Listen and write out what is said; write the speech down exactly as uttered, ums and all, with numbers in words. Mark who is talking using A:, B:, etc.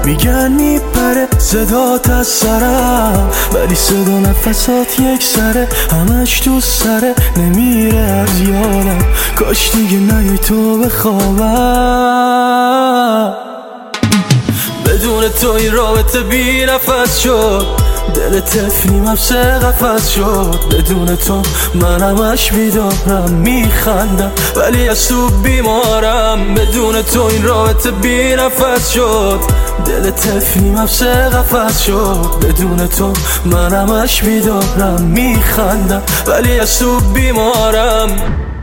A: میگن میپره صدات از سرم، ولی صدا نفسات یک سره، همش تو سره نمیره از یادم. کاش دیگه نیای تو بخوابم. بدون تو این رابطه بی نفس شد، دل طفلیم هم سه قفس شد. بدون تو من همش بیدارم میخندم ولی از تو بیمارم. بدون تو این رابطه بی نفس شد، دل طفلیم هم سه قفس شد. بدون تو من همش بیدارم میخندم ولی از تو بیمارم.